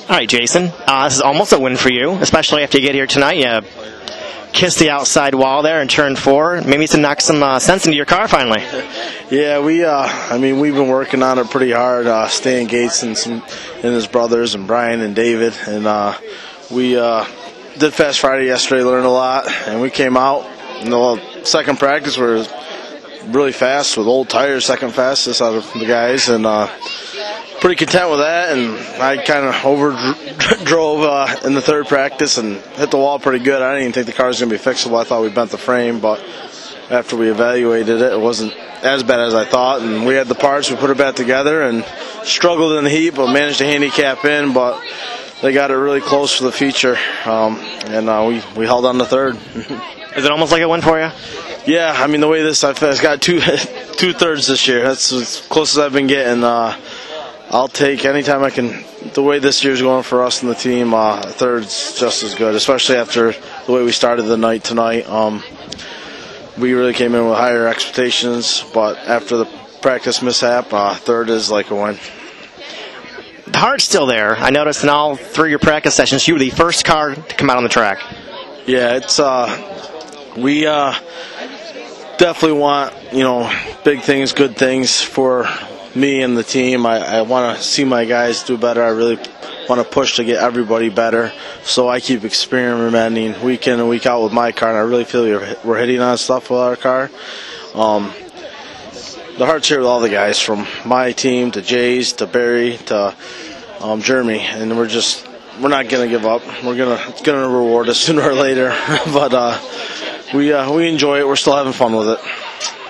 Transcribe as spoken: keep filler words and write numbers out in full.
All right, Jason, uh, this is almost a win for you, especially after you get here tonight. You kiss the outside wall there in turn four. Maybe to knock some uh, sense into your car finally. Yeah, we. Uh, I mean, we've been working on it pretty hard. Uh, Stan Gates and some and his brothers and Brian and David, and uh, we uh, did Fast Friday yesterday. Learned a lot, and we came out in the second practice. We were really fast with old tires, second fastest out of the guys, and. Uh, Pretty content with that, and I kind of over drove uh, in the third practice and hit the wall pretty good. I didn't even think the car was going to be fixable. I thought we bent the frame, but after we evaluated it, it wasn't as bad as I thought. And we had the parts, we put it back together, and struggled in the heat, but managed to handicap in. But they got it really close for the feature, um, and uh, we we held on to third. Is it almost like a win for you? Yeah, I mean the way this I've got two two thirds this year. That's as close as I've been getting. Uh, I'll take anytime I can. The way this year's going for us and the team, uh, third's just as good, especially after the way we started the night tonight. Um, we really came in with higher expectations, but after the practice mishap, uh, third is like a win. The heart's still there. I noticed in all three of your practice sessions, you were the first car to come out on the track. Yeah, it's uh, we uh, definitely want, you know, big things, good things for me and the team. I, I want to see my guys do better. I really want to push to get everybody better. So I keep experimenting week in and week out with my car, and I really feel we're, we're hitting on stuff with our car. Um, the heart's here with all the guys, from my team to Jay's to Barry to um, Jeremy, and we're just we're not gonna give up. We're gonna it's gonna reward us sooner or later. but uh, we uh, we enjoy it. We're still having fun with it.